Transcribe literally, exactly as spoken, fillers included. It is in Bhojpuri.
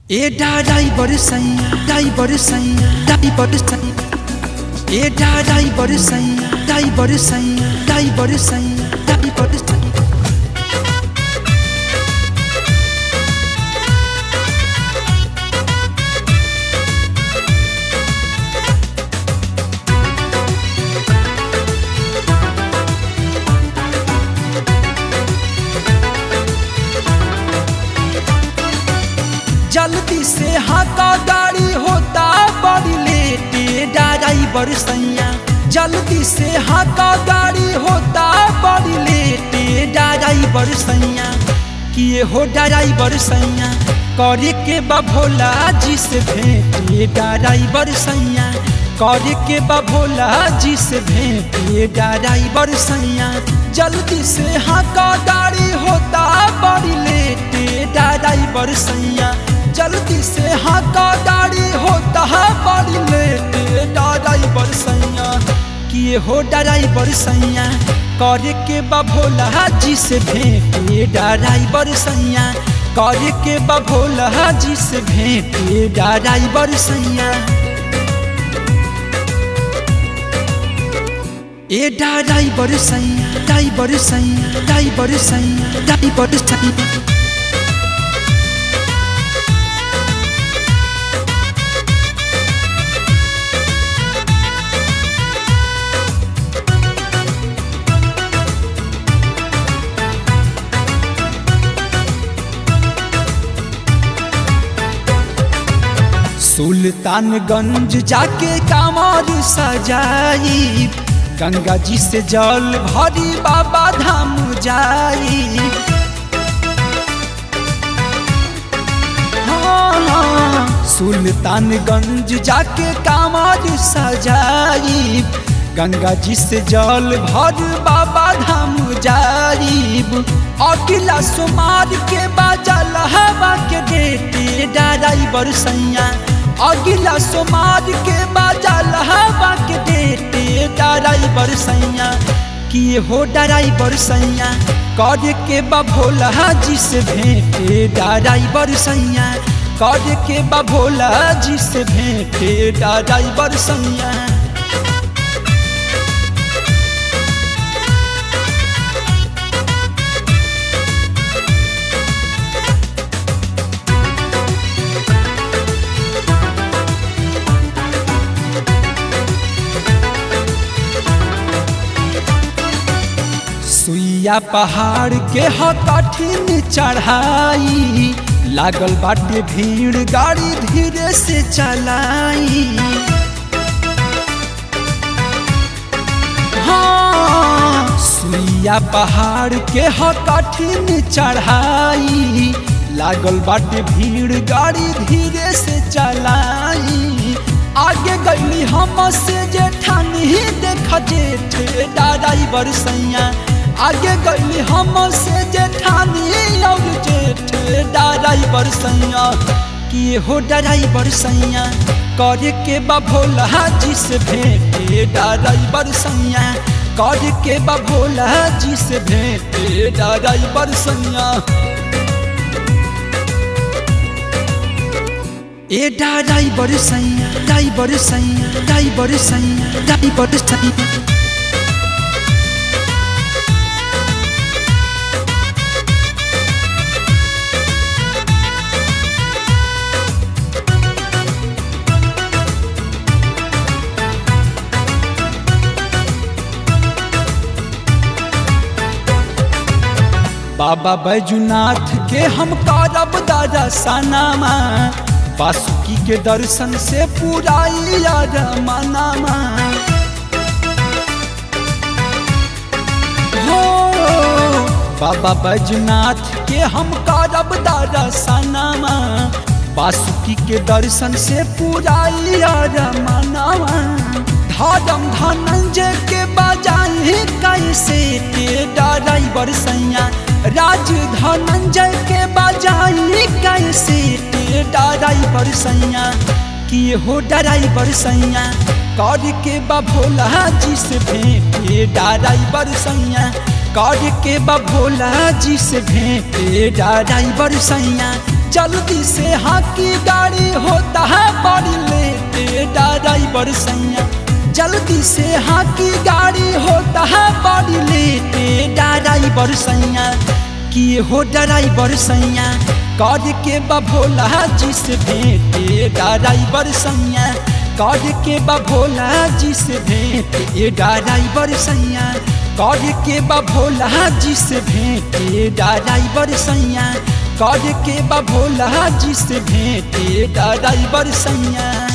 ए ड्राइवर सैया ड्राइवर सैया ड्राइवर सैया ए ड्राइवर सैया ड्राइवर सैया ड्राइवर सैया ड्राइवर सैया जल्दी से हाथा गाड़ी होता बड़ी लेट ड्राइवर सैया जल्दी से हाथा गाड़ी होता बड़ी लेट ड्राइवर सैया किए हो ड्राइवर सैया करे के बभोला जी से भेंट ड्राइवर सैया करे के बभोला जी से भेंट ड्राइवर सैया जल्दी से हाथा गाड़ी होता बड़ी लेट ड्राइवर सैया जल्दी से हाथा गाड़ी होता है बड़ी लेट ड्राइवर सैया किए हो ड्राइवर सैया करे के बभोला जी से भेंट ड्राइवर सैया करे के बभोला जी से भेंट ड्राइवर सैया ए ड्राइवर सैया ड्राइवर सैया ड्राइवर सैया ड्राइवर सैया सुल्तानगंज जाके कांवर सजाई गंगा जी से जल भरी बाबा धाम जाई हाँ, हाँ। सुल्तानगंज जाके कांवर सजाई गंगा जी से जल भर बाबा धाम जाई अगिला सोमार के बाजल हवा के डेटे ड्राइवर सैया अगिला सोमार के बाजल हवा के डेटे ड्राइवर सैया किए हो ड्राइवर सैया करे के बभोला जी से भेंट ड्राइवर सैया करे के बभोला जी से भेंट ड्राइवर सैया सुइया पहाड़ के ह कठिन चढ़ाई लागल बाटे भीड़ गाड़ी धीरे से चलाई हाँ सुइया पहाड़ के ह कठिन चढ़ाई लागल बाटे भीड़ गाड़ी धीरे से चलाई आगे गई हम से जेठानी देख जेठ ड्राइवर सैया आगे गई हम से जेठानी और जेठ ड्राइवर सैया किए हो ड्राइवर सैया करे के बभोला जी से भेंट ड्राइवर सैया करे के बभोला जी से भेंट ड्राइवर सैया ए ड्राइवर सैया ड्राइवर सैया ड्राइवर सैया ड्राइवर सैया बाबा बैजूनाथ के हम करब दर्शनमा बासुकी के दर्शन से पूरा मनामा हो बाबा बैजूनाथ के हम करब दर्शनमा बासुकी के दर्शन से पूरा मनामा धर्म धनंजय के बजाई कैसे ड्राइवर सैया राज धनंजय के बजाई कैसे ड्राइवर सैया किए हो ड्राइवर सैया कर के बभोला जी से भेंट ड्राइवर सैया कर के बभोला जी से भेंट ड्राइवर सैया जल्दी से हाकी गाड़ी होता है बड़ी लेट ड्राइवर सैया जल्दी से हाकी गाड़ी होता है बड़ी लेट ड्राइवर सैया कि हो ड्राइवर सैया कर के बभोला जिस भेंटे ड्राइवर सैया कर के बभोला जिस भेंटे ड्राइवर सैया कर के बभोला जिस भेंटे ड्राइवर सैया कर के बभोला जिस भेंटे ड्राइवर सैया।